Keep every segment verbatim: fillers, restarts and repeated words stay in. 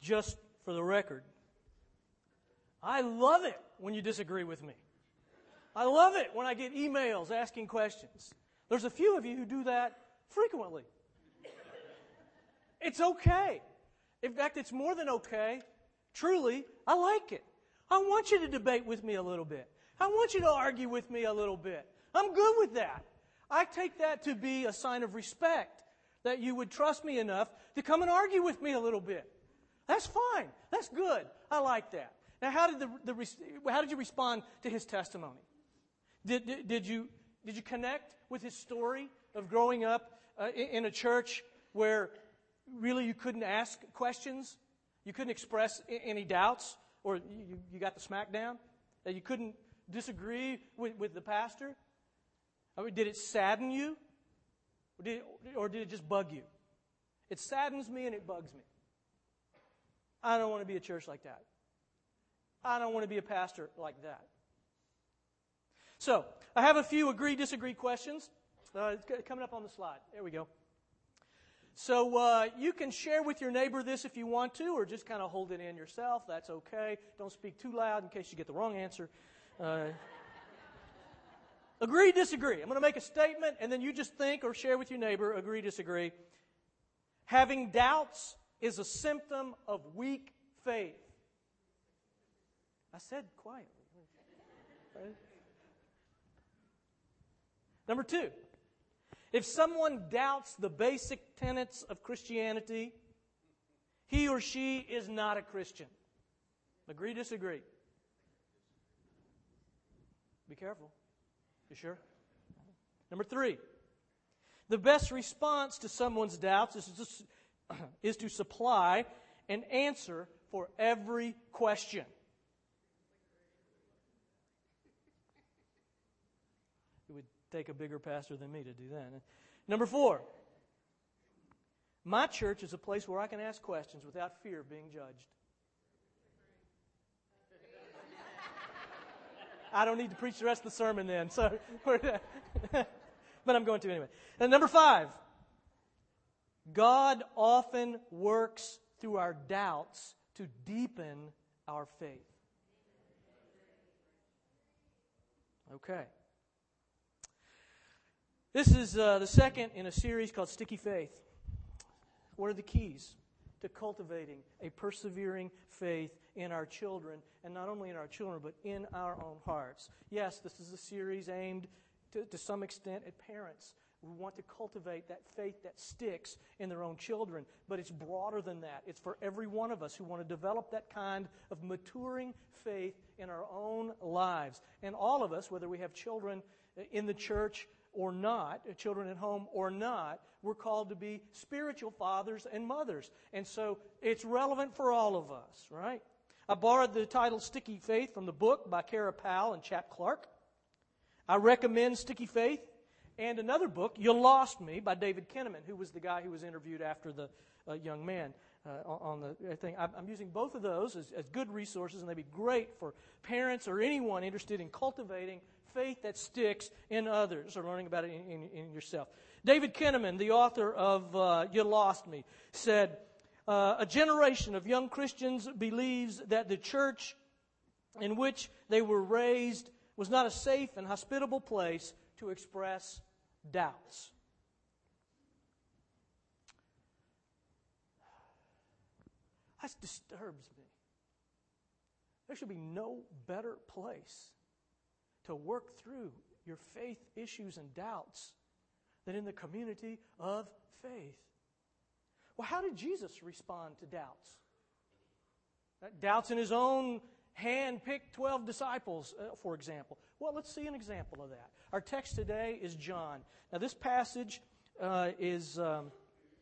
just for the record, I love it when you disagree with me. I love it when I get emails asking questions. There's a few of you who do that frequently. It's okay. In fact, it's more than okay. Truly, I like it. I want you to debate with me a little bit. I want you to argue with me a little bit. I'm good with that. I take that to be a sign of respect, that you would trust me enough to come and argue with me a little bit. That's fine. That's good. I like that. Now, how did the, the how did you respond to his testimony? Did, did, did you did you connect with his story of growing up uh, in, in a church where really you couldn't ask questions, you couldn't express any doubts, or you, you got the smack down, that you couldn't disagree with, with the pastor? I mean, did it sadden you? Or did, it, or did it just bug you? It saddens me and it bugs me. I don't want to be a church like that. I don't want to be a pastor like that. So, I have a few agree-disagree questions. Uh, it's coming up on the slide. There we go. So, uh, you can share with your neighbor this if you want to, or just kind of hold it in yourself. That's okay. Don't speak too loud in case you get the wrong answer. Uh, agree, disagree. I'm going to make a statement, and then you just think or share with your neighbor, agree, disagree. Having doubts is a symptom of weak faith. I said quietly. Right? Number two, if someone doubts the basic tenets of Christianity, he or she is not a Christian. Agree, disagree? Be careful. You sure? Number three, the best response to someone's doubts is to, is to supply an answer for every question. It would take a bigger pastor than me to do that. Number four, my church is a place where I can ask questions without fear of being judged. I don't need to preach the rest of the sermon then, so but I'm going to anyway. And number five, God often works through our doubts to deepen our faith. Okay. This is uh, the second in a series called Sticky Faith. What are the keys to cultivating a persevering faith in our children, and not only in our children, but in our own hearts? Yes, this is a series aimed to, to some extent at parents who want to cultivate that faith that sticks in their own children, but it's broader than that. It's for every one of us who want to develop that kind of maturing faith in our own lives. And all of us, whether we have children in the church or not, children at home or not, we're called to be spiritual fathers and mothers. And so it's relevant for all of us, right? I borrowed the title Sticky Faith from the book by Kara Powell and Chap Clark. I recommend Sticky Faith and another book, You Lost Me, by David Kinnaman, who was the guy who was interviewed after the uh, young man uh, on the thing. I'm using both of those as, as good resources, and they'd be great for parents or anyone interested in cultivating faith that sticks in others, or learning about it in, in, in yourself. David Kinnaman, the author of uh, You Lost Me, said, uh, a generation of young Christians believes that the church in which they were raised was not a safe and hospitable place to express doubts. That disturbs me. There should be no better place to work through your faith issues and doubts than in the community of faith. Well, how did Jesus respond to doubts? Doubts in his own hand-picked twelve disciples, uh, for example. Well, let's see an example of that. Our text today is John. Now, this passage uh, is um,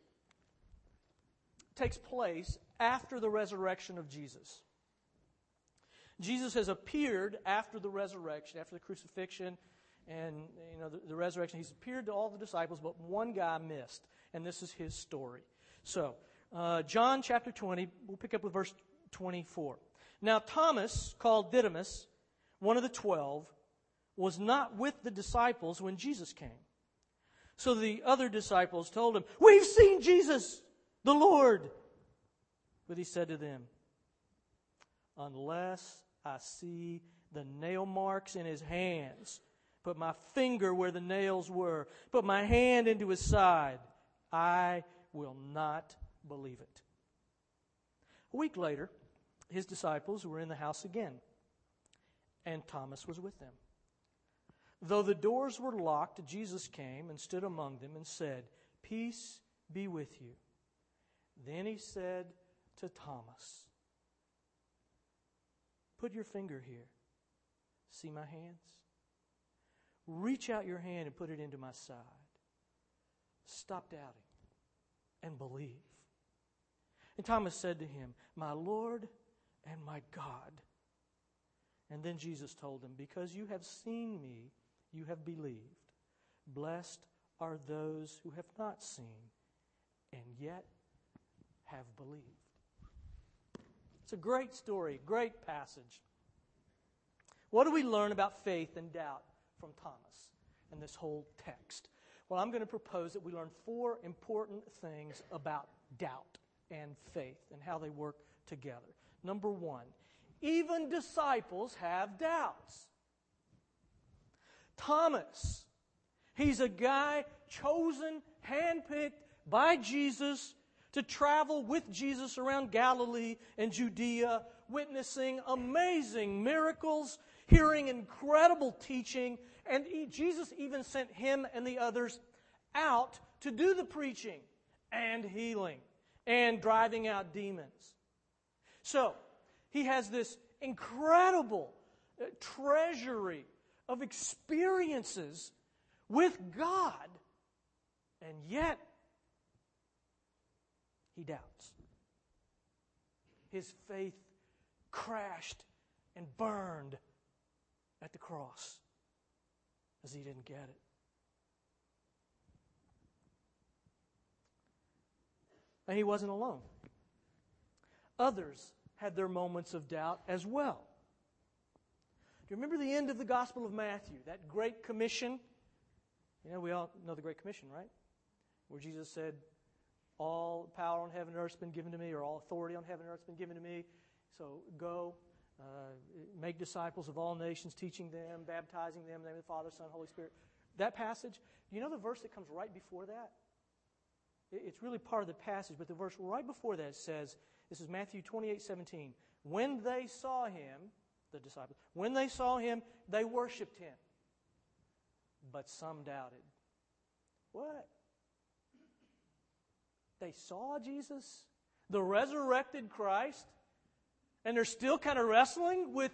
takes place after the resurrection of Jesus. Jesus has appeared after the resurrection, after the crucifixion and you know the, the resurrection. He's appeared to all the disciples, but one guy missed, and this is his story. So, uh, John chapter twenty, we'll pick up with verse twenty-four. Now Thomas, called Didymus, one of the twelve, was not with the disciples when Jesus came. So the other disciples told him, "We've seen Jesus, the Lord." But he said to them, unless I see the nail marks in his hands, put my finger where the nails were, put my hand into his side, I will not believe it. A week later, his disciples were in the house again, and Thomas was with them. Though the doors were locked, Jesus came and stood among them and said, peace be with you. Then he said to Thomas, put your finger here. See my hands? Reach out your hand and put it into my side. Stop doubting and believe. And Thomas said to him, my Lord and my God. And then Jesus told him, because you have seen me, you have believed. Blessed are those who have not seen and yet have believed. It's a great story, great passage. What do we learn about faith and doubt from Thomas in this whole text? Well, I'm going to propose that we learn four important things about doubt and faith and how they work together. Number one, even disciples have doubts. Thomas, he's a guy chosen, handpicked by Jesus to travel with Jesus around Galilee and Judea, witnessing amazing miracles, hearing incredible teaching, and he, Jesus even sent him and the others out to do the preaching and healing and driving out demons. So, he has this incredible uh, treasury of experiences with God, and yet he doubts. His faith crashed and burned at the cross as he didn't get it. And he wasn't alone. Others had their moments of doubt as well. Do you remember the end of the Gospel of Matthew, that Great Commission? You know, we all know the Great Commission, right? Where Jesus said, all power on heaven and earth has been given to me, or all authority on heaven and earth has been given to me. So go, uh, make disciples of all nations, teaching them, baptizing them in the name of the Father, Son, Holy Spirit. That passage, you know the verse that comes right before that? It's really part of the passage, but the verse right before that says, this is Matthew twenty-eight seventeen. When they saw him, the disciples, when they saw him, they worshiped him. But some doubted. What? They saw Jesus, the resurrected Christ, and they're still kind of wrestling with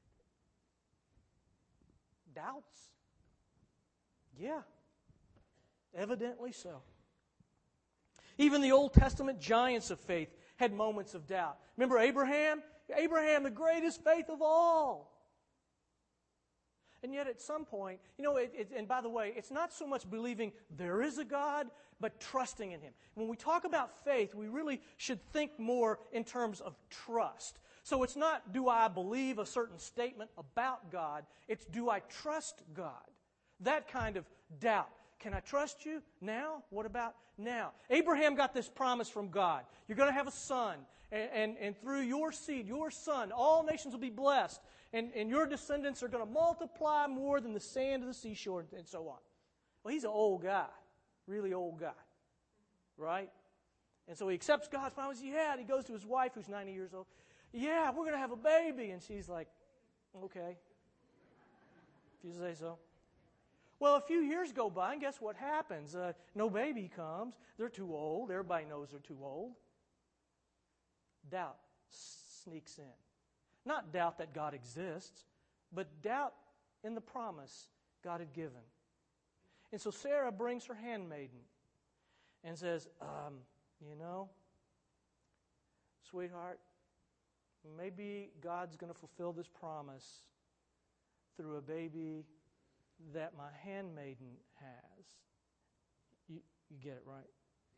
doubts? Yeah, evidently so. Even the Old Testament giants of faith had moments of doubt. Remember Abraham? Abraham, the greatest faith of all. And yet at some point, you know, it, it, and by the way, it's not so much believing there is a God, but trusting in Him. When we talk about faith, we really should think more in terms of trust. So it's not, do I believe a certain statement about God? It's, do I trust God? That kind of doubt. Can I trust you now? What about now? Abraham got this promise from God. You're going to have a son, and, and, and through your seed, your son, all nations will be blessed, and, and your descendants are going to multiply more than the sand of the seashore, and so on. Well, he's an old guy, really old guy, right? And so he accepts God's promise. Yeah, and he goes to his wife, who's ninety years old. Yeah, we're going to have a baby. And she's like, okay, if you say so. Well, a few years go by, and guess what happens? Uh, no baby comes. They're too old. Everybody knows they're too old. Doubt sneaks in. Not doubt that God exists, but doubt in the promise God had given. And so Sarah brings her handmaiden and says, um, you know, sweetheart, maybe God's going to fulfill this promise through a baby that my handmaiden has. You, you get it, right?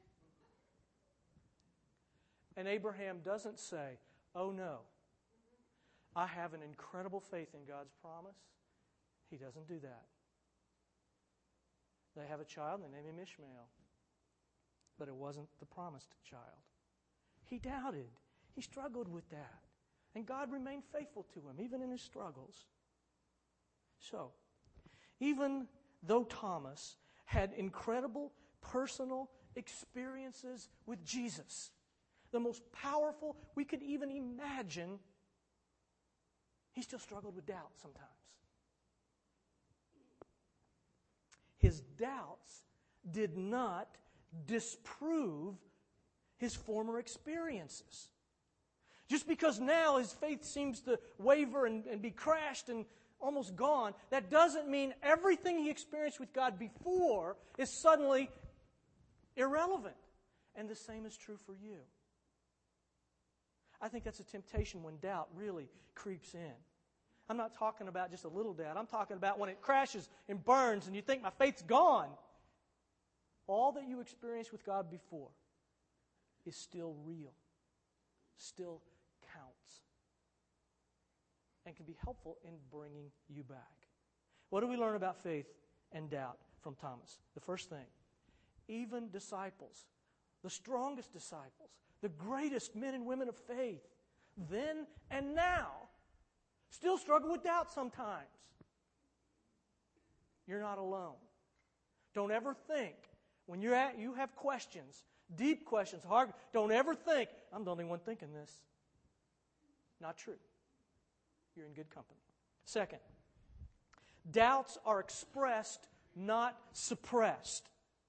And Abraham doesn't say, oh no, I have an incredible faith in God's promise. He doesn't do that. They have a child and they name him Ishmael. But it wasn't the promised child. He doubted. He struggled with that. And God remained faithful to him, even in his struggles. So, even though Thomas had incredible personal experiences with Jesus, the most powerful we could even imagine, he still struggled with doubt sometimes. His doubts did not disprove his former experiences. Just because now his faith seems to waver and, and be crashed and almost gone, that doesn't mean everything he experienced with God before is suddenly irrelevant. And the same is true for you. I think that's a temptation when doubt really creeps in. I'm not talking about just a little doubt. I'm talking about when it crashes and burns and you think my faith's gone. All that you experienced with God before is still real, still counts, and can be helpful in bringing you back. What do we learn about faith and doubt from Thomas? The first thing, even disciples, the strongest disciples, the greatest men and women of faith, then and now, still struggle with doubt sometimes. You're not alone. Don't ever think, when you're at, you have questions, deep questions, hard, don't ever think, I'm the only one thinking this. Not true. You're in good company. Second, doubts are expressed, not suppressed.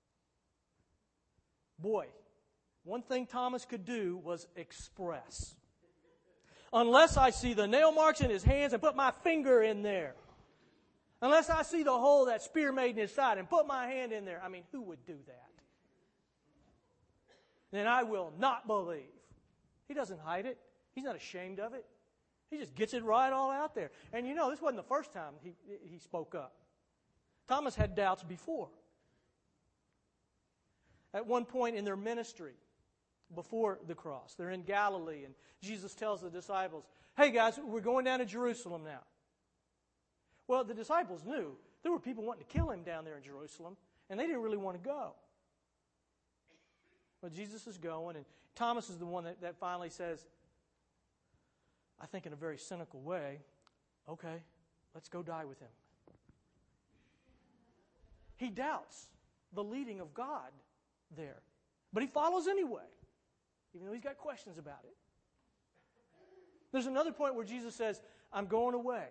Boy, one thing Thomas could do was express. Unless I see the nail marks in his hands and put my finger in there. Unless I see the hole that spear made in his side and put my hand in there. I mean, who would do that? Then I will not believe. He doesn't hide it. He's not ashamed of it. He just gets it right all out there. And you know, this wasn't the first time he, he spoke up. Thomas had doubts before. At one point in their ministry, before the cross, they're in Galilee, and Jesus tells the disciples, hey guys, we're going down to Jerusalem now. Well, the disciples knew there were people wanting to kill him down there in Jerusalem, and they didn't really want to go. But Jesus is going, and Thomas is the one that, that finally says, I think in a very cynical way, okay, let's go die with him. He doubts the leading of God there, but he follows anyway, even though he's got questions about it. There's another point where Jesus says, I'm going away.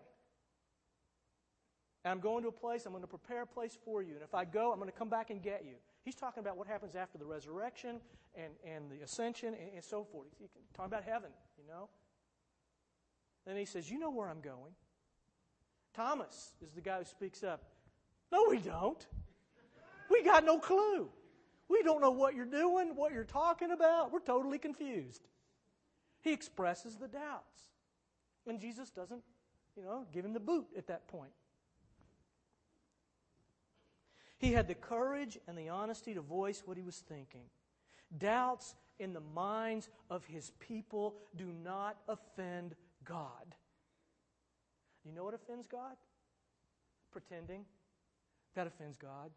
And I'm going to a place, I'm going to prepare a place for you. And if I go, I'm going to come back and get you. He's talking about what happens after the resurrection and, and the ascension and, and so forth. He's talking about heaven, you know. Then he says, you know where I'm going. Thomas is the guy who speaks up. No, we don't. We got no clue. We don't know what you're doing, what you're talking about. We're totally confused. He expresses the doubts. And Jesus doesn't, you know, give him the boot at that point. He had the courage and the honesty to voice what he was thinking. Doubts in the minds of his people do not offend God. You know what offends God? Pretending. That offends God.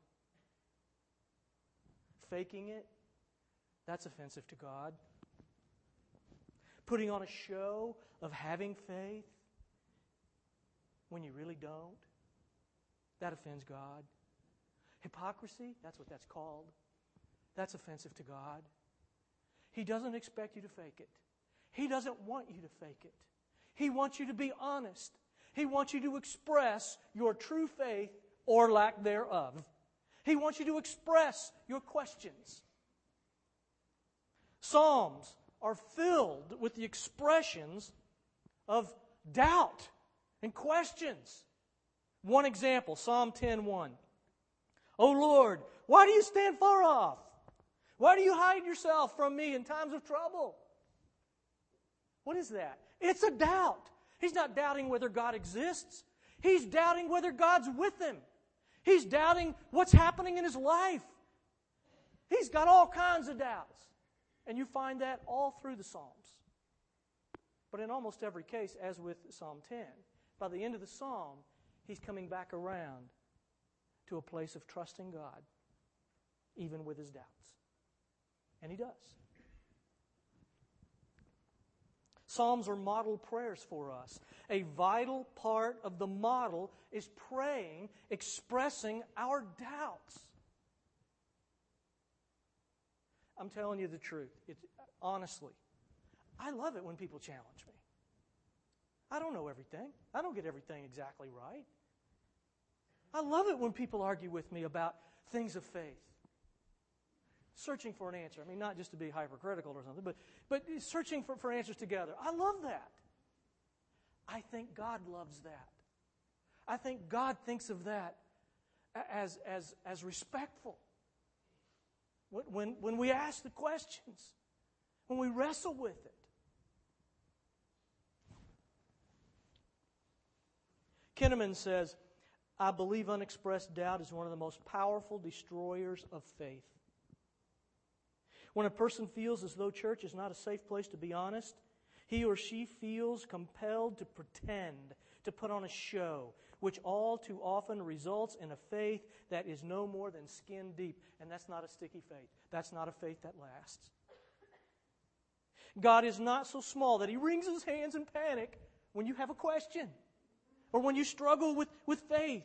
Faking it. That's offensive to God. Putting on a show of having faith when you really don't. That offends God. Hypocrisy, that's what that's called. That's offensive to God. He doesn't expect you to fake it. He doesn't want you to fake it. He wants you to be honest. He wants you to express your true faith or lack thereof. He wants you to express your questions. Psalms are filled with the expressions of doubt and questions. One example, Psalm ten one. O Lord, why do you stand far off? Why do you hide yourself from me in times of trouble? What is that? It's a doubt. He's not doubting whether God exists. He's doubting whether God's with him. He's doubting what's happening in his life. He's got all kinds of doubts. And you find that all through the Psalms. But in almost every case, as with Psalm ten, by the end of the Psalm, he's coming back around to a place of trusting God, even with his doubts. And he does. Psalms are model prayers for us. A vital part of the model is praying, expressing our doubts. I'm telling you the truth. It's, honestly, I love it when people challenge me. I don't know everything. I don't get everything exactly right. I love it when people argue with me about things of faith. Searching for an answer. I mean, not just to be hypercritical or something, but, but searching for, for answers together. I love that. I think God loves that. I think God thinks of that as, as, as respectful. When, when, when we ask the questions, when we wrestle with it. Kinnaman says, I believe unexpressed doubt is one of the most powerful destroyers of faith. When a person feels as though church is not a safe place to be honest, he or she feels compelled to pretend, to put on a show, which all too often results in a faith that is no more than skin deep. And that's not a sticky faith. That's not a faith that lasts. God is not so small that He wrings His hands in panic when you have a question or when you struggle with, with faith.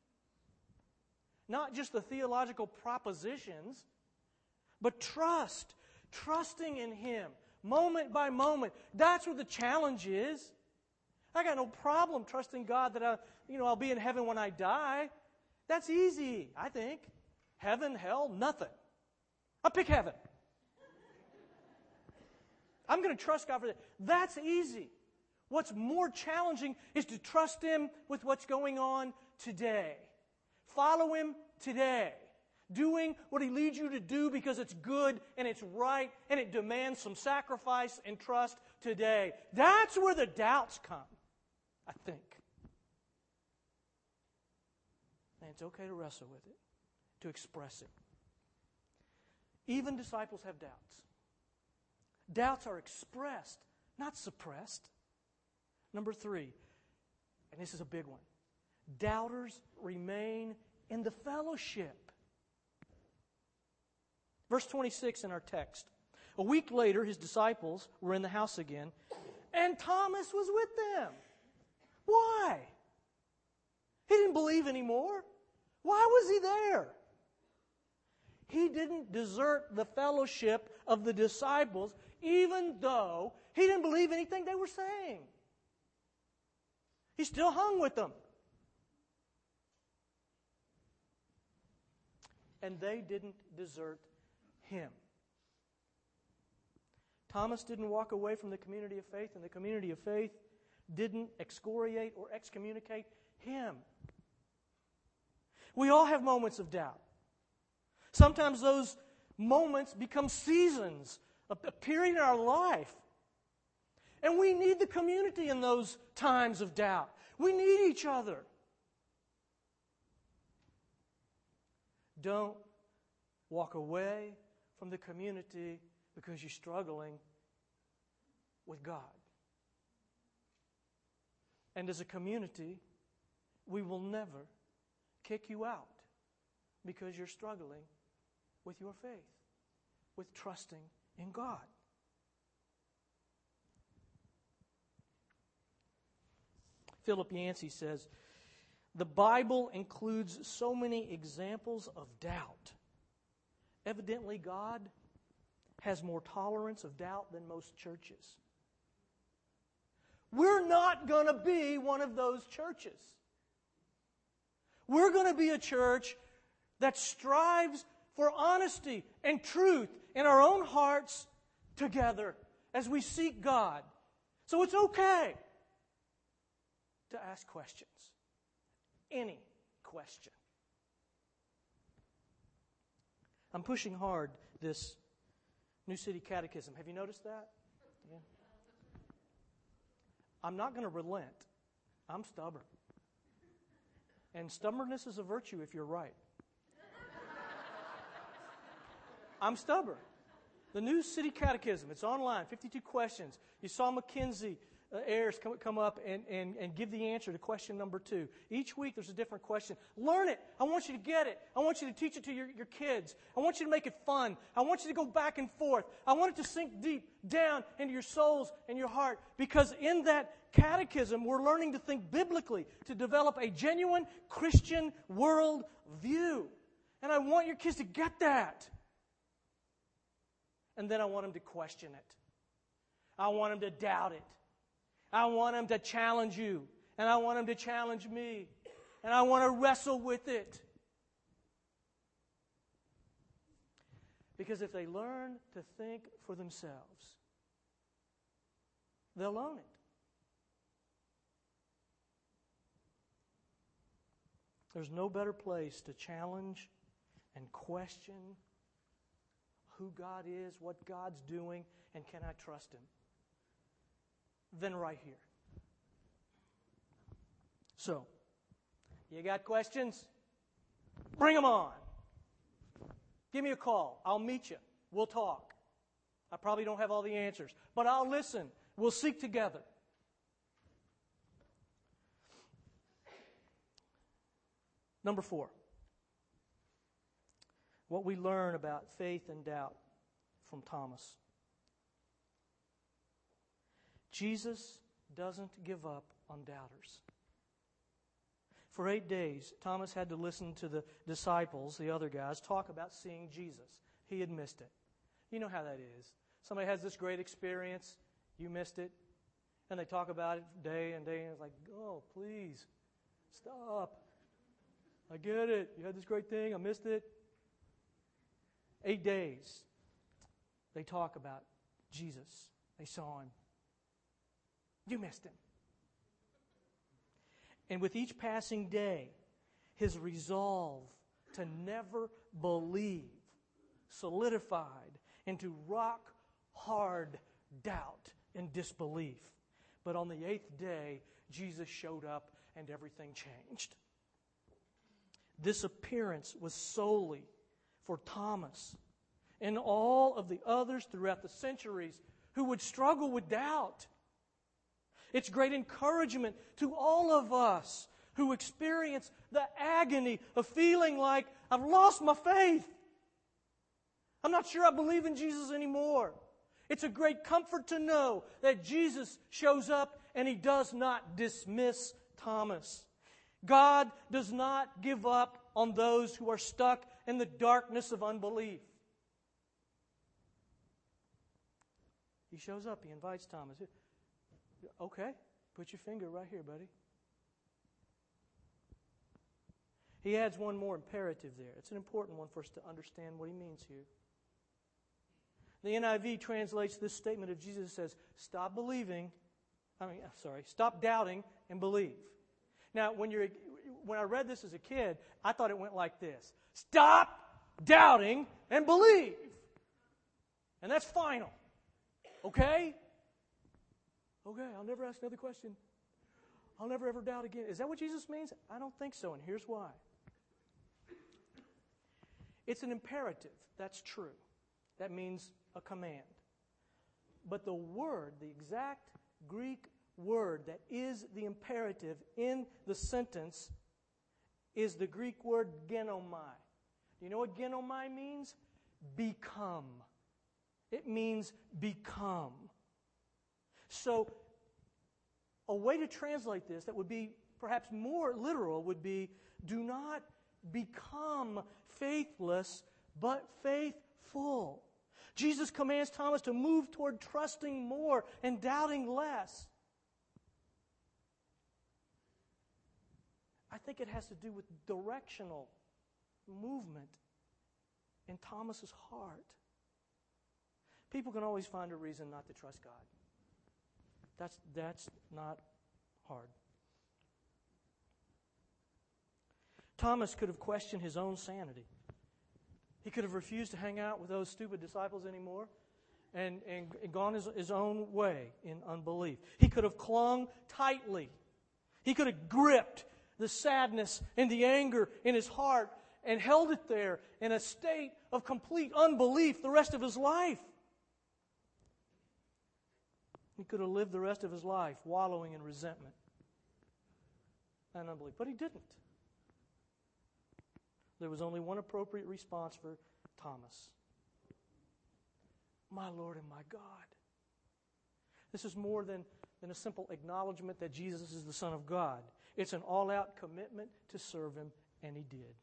Not just the theological propositions, but trust, trusting in Him, moment by moment. That's where the challenge is. I got no problem trusting God that I, you know, I'll be in heaven when I die. That's easy, I think. Heaven, hell, nothing. I'll pick heaven. I'm going to trust God for that. That's easy. What's more challenging is to trust Him with what's going on today. Follow Him today. Doing what He leads you to do because it's good and it's right and it demands some sacrifice and trust today. That's where the doubts come, I think. And it's okay to wrestle with it, to express it. Even disciples have doubts. Doubts are expressed, not suppressed. Number three, and this is a big one, doubters remain in the fellowship. Verse twenty-six in our text. A week later, His disciples were in the house again, and Thomas was with them. Why? He didn't believe anymore. Why was he there? He didn't desert the fellowship of the disciples, even though he didn't believe anything they were saying. He still hung with them. And they didn't desert him. Thomas didn't walk away from the community of faith, and the community of faith didn't excoriate or excommunicate him. We all have moments of doubt. Sometimes those moments become seasons, a period in our life. And we need the community in those times of doubt. We need each other. Don't walk away from the community because you're struggling with God. And as a community, we will never kick you out because you're struggling with your faith, with trusting in God. Philip Yancey says, the Bible includes so many examples of doubt. Evidently, God has more tolerance of doubt than most churches. We're not going to be one of those churches. We're going to be a church that strives for honesty and truth in our own hearts together as we seek God. So it's okay to ask questions. Any question. I'm pushing hard this New City Catechism. Have you noticed that? Yeah. I'm not going to relent. I'm stubborn. And stubbornness is a virtue if you're right. I'm stubborn. The New City Catechism, it's online, fifty-two questions. You saw McKinsey heirs come, come up and, and, and give the answer to question number two. Each week there's a different question. Learn it. I want you to get it. I want you to teach it to your, your kids. I want you to make it fun. I want you to go back and forth. I want it to sink deep down into your souls and your heart. Because in that catechism, we're learning to think biblically, to develop a genuine Christian world view. And I want your kids to get that. And then I want them to question it. I want them to doubt it. I want them to challenge you. And I want them to challenge me. And I want to wrestle with it. Because if they learn to think for themselves, they'll own it. There's no better place to challenge and question who God is, what God's doing, and can I trust Him than right here. So, you got questions? Bring them on. Give me a call. I'll meet you. We'll talk. I probably don't have all the answers, but I'll listen. We'll seek together. Number four. What we learn about faith and doubt from Thomas. Jesus doesn't give up on doubters. For eight days, Thomas had to listen to the disciples, the other guys, talk about seeing Jesus. He had missed it. You know how that is. Somebody has this great experience, you missed it, and they talk about it day and day, and it's like, oh, please, stop. I get it. You had this great thing, I missed it. Eight days, they talk about Jesus. They saw Him. You missed Him. And with each passing day, his resolve to never believe solidified into rock-hard doubt and disbelief. But on the eighth day, Jesus showed up and everything changed. This appearance was solely for Thomas and all of the others throughout the centuries who would struggle with doubt. It's great encouragement to all of us who experience the agony of feeling like I've lost my faith. I'm not sure I believe in Jesus anymore. It's a great comfort to know that Jesus shows up and He does not dismiss Thomas. God does not give up on those who are stuck in the darkness of unbelief. He shows up. He invites Thomas. Okay, put your finger right here, buddy. He adds one more imperative there. It's an important one for us to understand what he means here. The N I V translates this statement of Jesus as, stop believing, I mean, sorry, stop doubting and believe. Now, when you're when I read this as a kid, I thought it went like this. Stop doubting and believe. And that's final. Okay? Okay, I'll never ask another question. I'll never ever doubt again. Is that what Jesus means? I don't think so, and here's why. It's an imperative. That's true. That means a command. But the word, the exact Greek word that is the imperative in the sentence is the Greek word genomai. Do you know what genomai means? Become. It means become. So, a way to translate this that would be perhaps more literal would be, do not become faithless, but faithful. Jesus commands Thomas to move toward trusting more and doubting less. I think it has to do with directional movement in Thomas's heart. People can always find a reason not to trust God. That's, that's not hard. Thomas could have questioned his own sanity. He could have refused to hang out with those stupid disciples anymore and, and, and gone his, his own way in unbelief. He could have clung tightly. He could have gripped the sadness and the anger in his heart and held it there in a state of complete unbelief the rest of his life. He could have lived the rest of his life wallowing in resentment and unbelief, but he didn't. There was only one appropriate response for Thomas. My Lord and my God. This is more than, than a simple acknowledgement that Jesus is the Son of God. It's an all-out commitment to serve Him, and He did.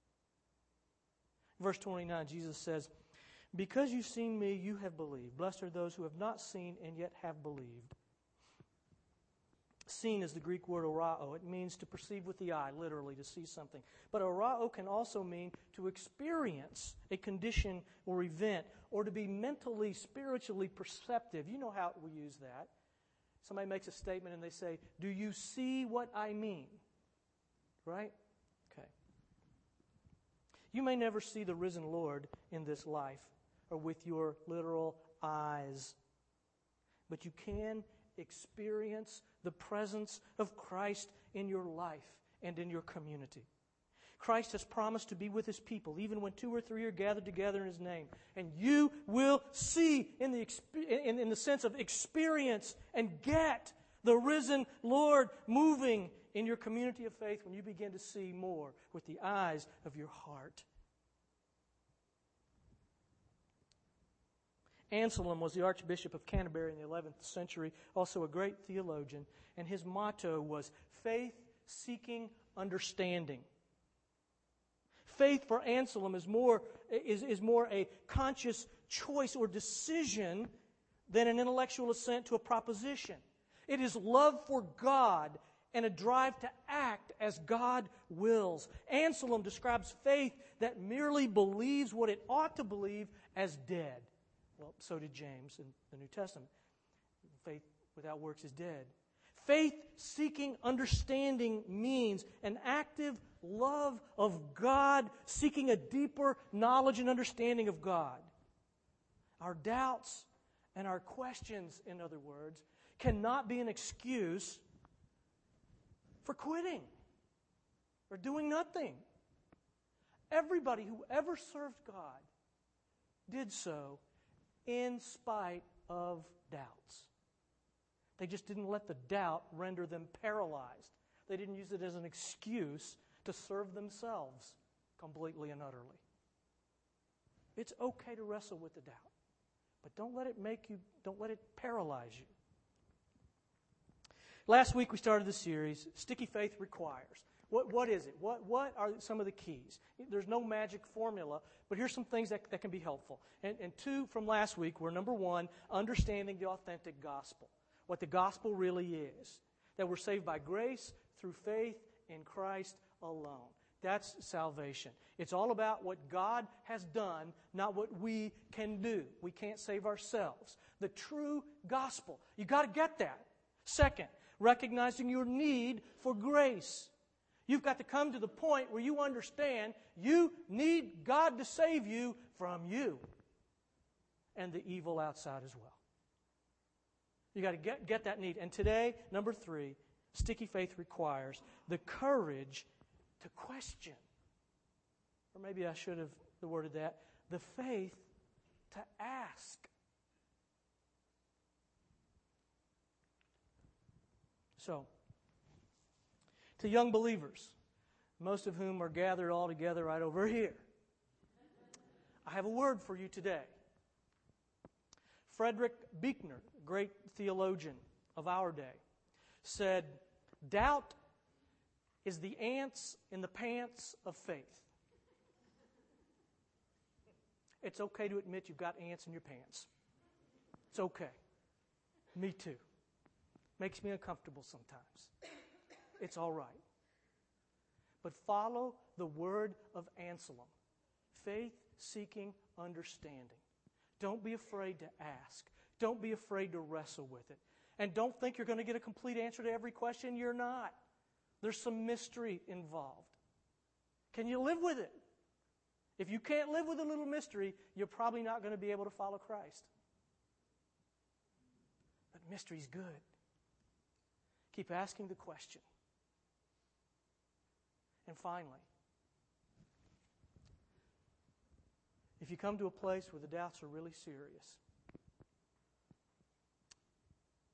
Verse twenty-nine, Jesus says, because you've seen me, you have believed. Blessed are those who have not seen and yet have believed. Seen is the Greek word orao. It means to perceive with the eye, literally, to see something. But orao can also mean to experience a condition or event, or to be mentally, spiritually perceptive. You know how we use that. Somebody makes a statement and they say, do you see what I mean? Right? Okay. You may never see the risen Lord in this life or with your literal eyes, but you can experience the presence of Christ in your life and in your community. Christ has promised to be with His people, even when two or three are gathered together in His name. And you will see, in the, in, in the sense of experience and get the risen Lord moving in your community of faith when you begin to see more with the eyes of your heart. Anselm was the Archbishop of Canterbury in the eleventh century, also a great theologian, and his motto was faith-seeking understanding. Faith for Anselm is more, is, is more a conscious choice or decision than an intellectual assent to a proposition. It is love for God and a drive to act as God wills. Anselm describes faith that merely believes what it ought to believe as dead. Well, so did James in the New Testament. Faith without works is dead. Faith-seeking understanding means an active love of God, seeking a deeper knowledge and understanding of God. Our doubts and our questions, in other words, cannot be an excuse for quitting or doing nothing. Everybody who ever served God did so in spite of doubts. They just didn't let the doubt render them paralyzed. They didn't use it as an excuse to serve themselves completely and utterly. It's okay to wrestle with the doubt, but don't let it make you, don't let it paralyze you. Last week we started the series, Sticky Faith Requires. What, what is it? What, what are some of the keys? There's no magic formula, but here's some things that, that can be helpful. And, and two from last week were, number one, understanding the authentic gospel. What the gospel really is. That we're saved by grace through faith in Christ alone. That's salvation. It's all about what God has done, not what we can do. We can't save ourselves. The true gospel. You've got to get that. Second, recognizing your need for grace. You've got to come to the point where you understand you need God to save you from you and the evil outside as well. You've got to get, get that need. And today, number three, sticky faith requires the courage to question. Or maybe I should have worded that. The faith to ask. So, to young believers, most of whom are gathered all together right over here, I have a word for you today. Frederick Buechner, a great theologian of our day, said, doubt is the ants in the pants of faith. It's okay to admit you've got ants in your pants. It's okay. Me too. Makes me uncomfortable sometimes. It's all right. But follow the word of Anselm. Faith-seeking understanding. Don't be afraid to ask. Don't be afraid to wrestle with it. And don't think you're going to get a complete answer to every question. You're not. There's some mystery involved. Can you live with it? If you can't live with a little mystery, you're probably not going to be able to follow Christ. But mystery's good. Keep asking the question. And finally, if you come to a place where the doubts are really serious,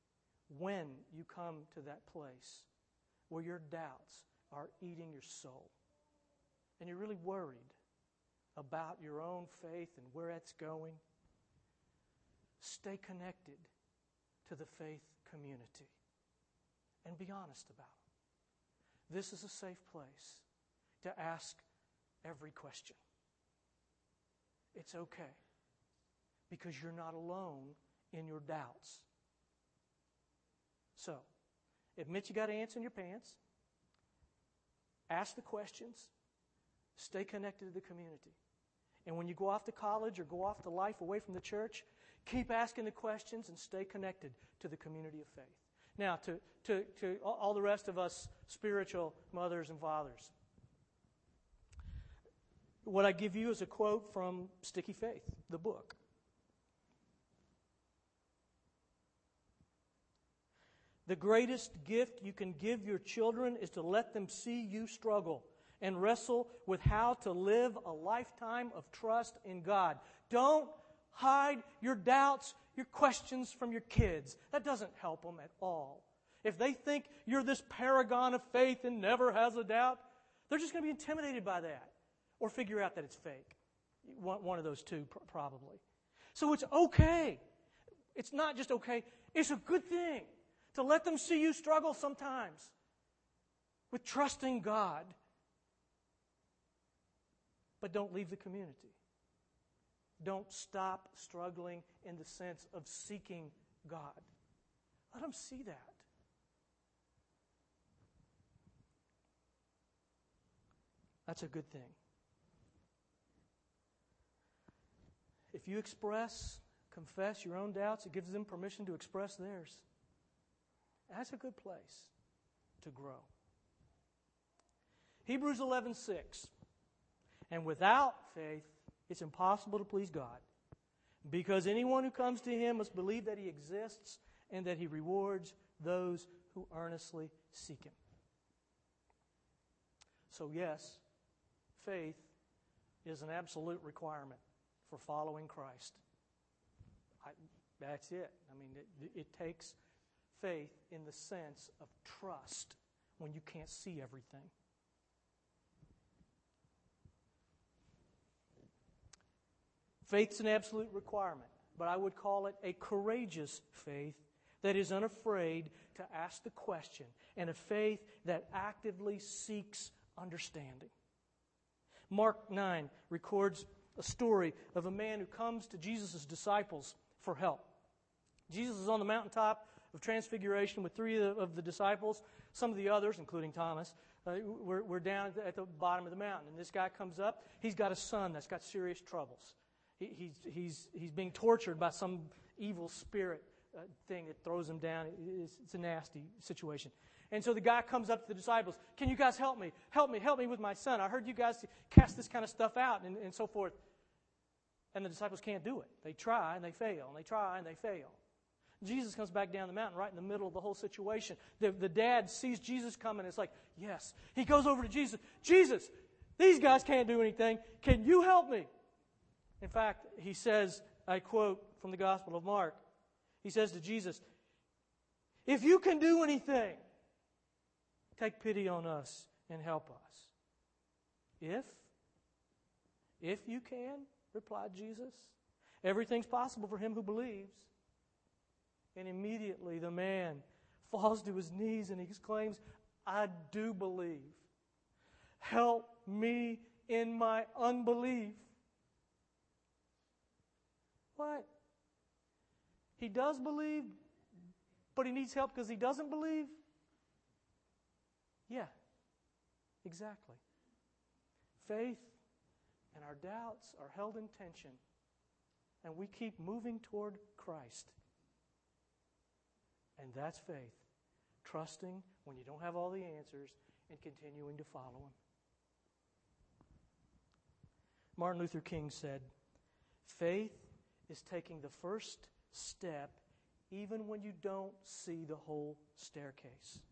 when you come to that place where your doubts are eating your soul and you're really worried about your own faith and where it's going, stay connected to the faith community and be honest about it. This is a safe place to ask every question. It's okay because you're not alone in your doubts. So, admit you got ants in your pants. Ask the questions. Stay connected to the community. And when you go off to college or go off to life away from the church, keep asking the questions and stay connected to the community of faith. Now, to, to, to all the rest of us spiritual mothers and fathers, what I give you is a quote from Sticky Faith, the book. The greatest gift you can give your children is to let them see you struggle and wrestle with how to live a lifetime of trust in God. Don't hide your doubts, your questions from your kids. That doesn't help them at all. If they think you're this paragon of faith and never has a doubt, they're just going to be intimidated by that or figure out that it's fake. One of those two, probably. So it's okay. It's not just okay. It's a good thing to let them see you struggle sometimes with trusting God. But don't leave the community. Don't stop struggling in the sense of seeking God. Let them see that. That's a good thing. If you express, confess your own doubts, it gives them permission to express theirs. That's a good place to grow. Hebrews eleven six. And without faith, it's impossible to please God, because anyone who comes to Him must believe that He exists and that He rewards those who earnestly seek Him. So yes, faith is an absolute requirement for following Christ. I, that's it. I mean, it, it takes faith in the sense of trust when you can't see everything. Faith's an absolute requirement, but I would call it a courageous faith that is unafraid to ask the question, and a faith that actively seeks understanding. Mark nine records a story of a man who comes to Jesus' disciples for help. Jesus is on the mountaintop of Transfiguration with three of the, of the disciples. Some of the others, including Thomas, uh, were, were down at the, at the bottom of the mountain. And this guy comes up. He's got a son that's got serious troubles. He, he's, he's, he's being tortured by some evil spirit uh, thing that throws him down. It's, it's a nasty situation. And so the guy comes up to the disciples. Can you guys help me? Help me, help me with my son. I heard you guys cast this kind of stuff out and, and so forth. And the disciples can't do it. They try and they fail, and they try and they fail. Jesus comes back down the mountain right in the middle of the whole situation. The, the dad sees Jesus coming. It's like, yes. He goes over to Jesus. Jesus, these guys can't do anything. Can you help me? In fact, he says, I quote from the Gospel of Mark, he says to Jesus, if you can do anything, take pity on us and help us. If? If you can, replied Jesus. Everything's possible for him who believes. And immediately the man falls to his knees and he exclaims, I do believe. Help me in my unbelief. What? He does believe, but he needs help because he doesn't believe? Yeah, exactly. Faith and our doubts are held in tension, and we keep moving toward Christ. And that's faith, trusting when you don't have all the answers and continuing to follow Him. Martin Luther King said, faith is taking the first step even when you don't see the whole staircase.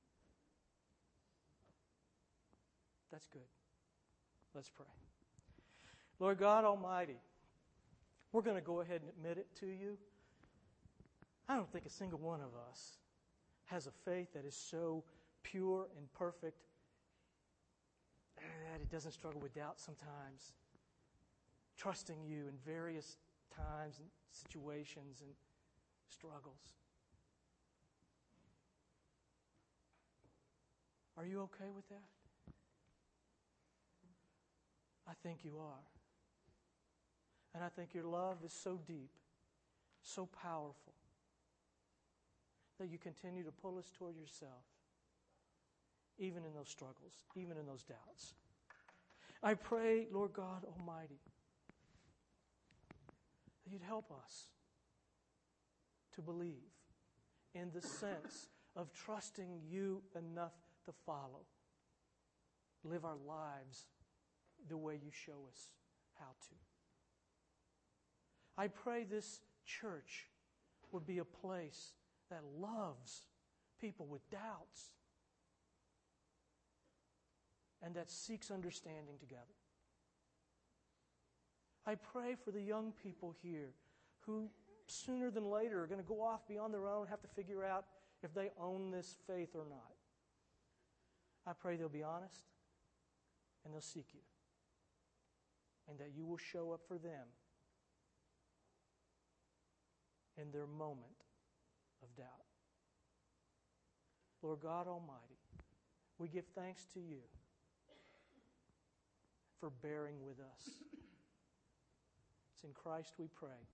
That's good. Let's pray. Lord God Almighty, we're going to go ahead and admit it to you. I don't think a single one of us has a faith that is so pure and perfect that it doesn't struggle with doubt sometimes, trusting you in various times and situations and struggles. Are you okay with that? I think you are. And I think your love is so deep, so powerful, that you continue to pull us toward yourself, even in those struggles, even in those doubts. I pray, Lord God Almighty, that you'd help us to believe in the sense of trusting you enough to follow, live our lives the way you show us how to. I pray this church would be a place that loves people with doubts and that seeks understanding together. I pray for the young people here who sooner than later are going to go off beyond their own and have to figure out if they own this faith or not. I pray they'll be honest and they'll seek you, and that you will show up for them in their moment of doubt. Lord God Almighty, we give thanks to you for bearing with us. It's in Christ we pray.